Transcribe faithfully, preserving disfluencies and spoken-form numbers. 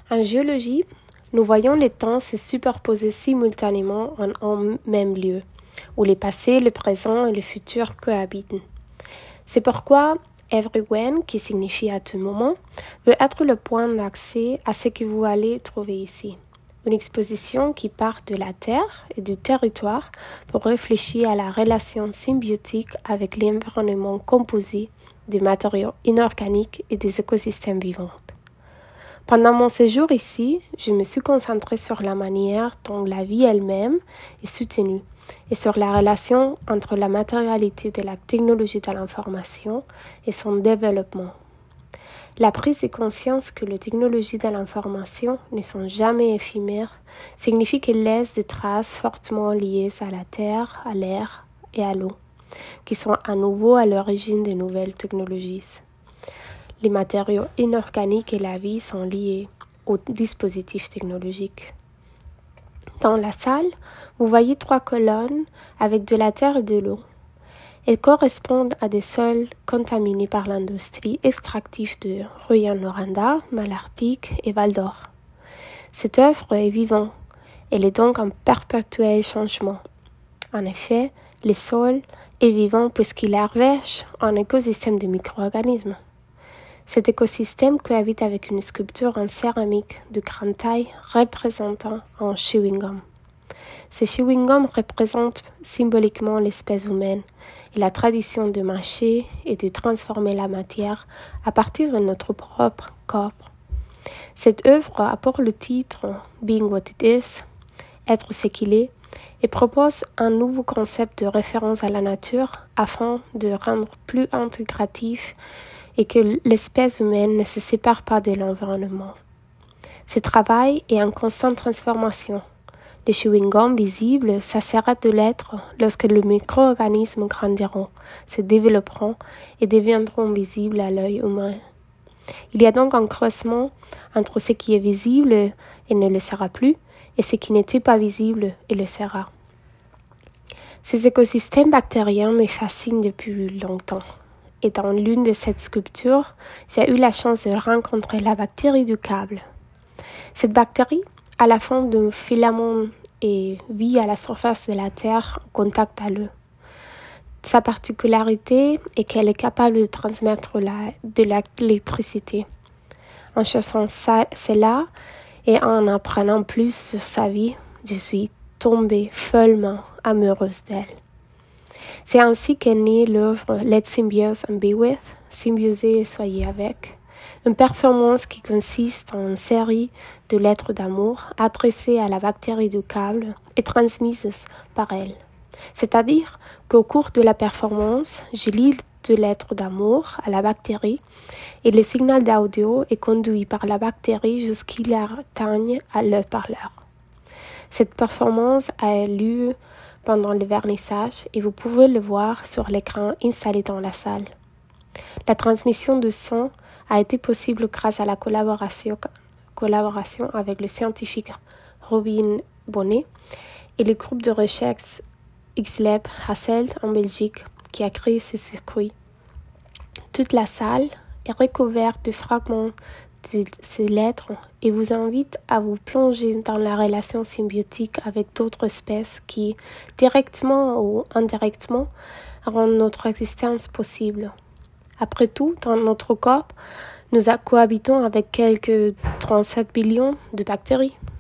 En géologie, nous voyons les temps se superposer simultanément en un même lieu, où le passé, le présent et le futur cohabitent. C'est pourquoi everywhere, qui signifie à tout moment, veut être le point d'accès à ce que vous allez trouver ici. Une exposition qui part de la Terre et du territoire pour réfléchir à la relation symbiotique avec l'environnement composé des matériaux inorganiques et des écosystèmes vivants. Pendant mon séjour ici, je me suis concentrée sur la manière dont la vie elle-même est soutenue et sur la relation entre la matérialité de la technologie de l'information et son développement. La prise de conscience que les technologies de l'information ne sont jamais éphémères signifie qu'elles laissent des traces fortement liées à la terre, à l'air et à l'eau, qui sont à nouveau à l'origine des nouvelles technologies. Les matériaux inorganiques et la vie sont liés aux dispositifs technologiques. Dans la salle, vous voyez trois colonnes avec de la terre et de l'eau. Elles correspondent à des sols contaminés par l'industrie extractive de Rouyn-Noranda, Malartic et Val d'Or. Cette œuvre est vivante, elle est donc en perpétuel changement. En effet, le sol est vivant puisqu'il arvèche un écosystème de micro-organismes. Cet écosystème cohabite avec une sculpture en céramique de grande taille représentant un chewing-gum. Ce chewing-gum représente symboliquement l'espèce humaine et la tradition de mâcher et de transformer la matière à partir de notre propre corps. Cette œuvre a pour le titre « Being What It Is », être ce qu'il est, et propose un nouveau concept de référence à la nature afin de rendre plus intégratif et que l'espèce humaine ne se sépare pas de l'environnement. Ce travail est en constante transformation. Les chewing-gums visibles cessera de l'être lorsque les micro-organismes grandiront, se développeront et deviendront visibles à l'œil humain. Il y a donc un creusement entre ce qui est visible et ne le sera plus et ce qui n'était pas visible et le sera. Ces écosystèmes bactériens me fascinent depuis longtemps. Et dans l'une de ces sculptures, j'ai eu la chance de rencontrer la bactérie du câble. Cette bactérie a la forme d'un filament et vit à la surface de la Terre en contact à l'eau. Sa particularité est qu'elle est capable de transmettre la, de l'électricité. En cherchant ça, cela et en apprenant plus sur sa vie, je suis tombée follement amoureuse d'elle. C'est ainsi qu'est née l'œuvre Let's Symbiose and Be With, Symbioser et soyez avec, une performance qui consiste en une série de lettres d'amour adressées à la bactérie du câble et transmises par elle. C'est-à-dire qu'au cours de la performance, je lis deux lettres d'amour à la bactérie et le signal d'audio est conduit par la bactérie jusqu'il atteigne à le parleur. Cette performance a lieu pendant le vernissage et vous pouvez le voir sur l'écran installé dans la salle. La transmission de son a été possible grâce à la collaboration, collaboration avec le scientifique Robin Bonnet et le groupe de recherche X-Lab Hasselt en Belgique qui a créé ce circuit. Toute la salle est recouverte de fragments de ces lettres et vous invite à vous plonger dans la relation symbiotique avec d'autres espèces qui, directement ou indirectement, rendent notre existence possible. Après tout, dans notre corps, nous cohabitons avec quelques trente-sept billions de bactéries.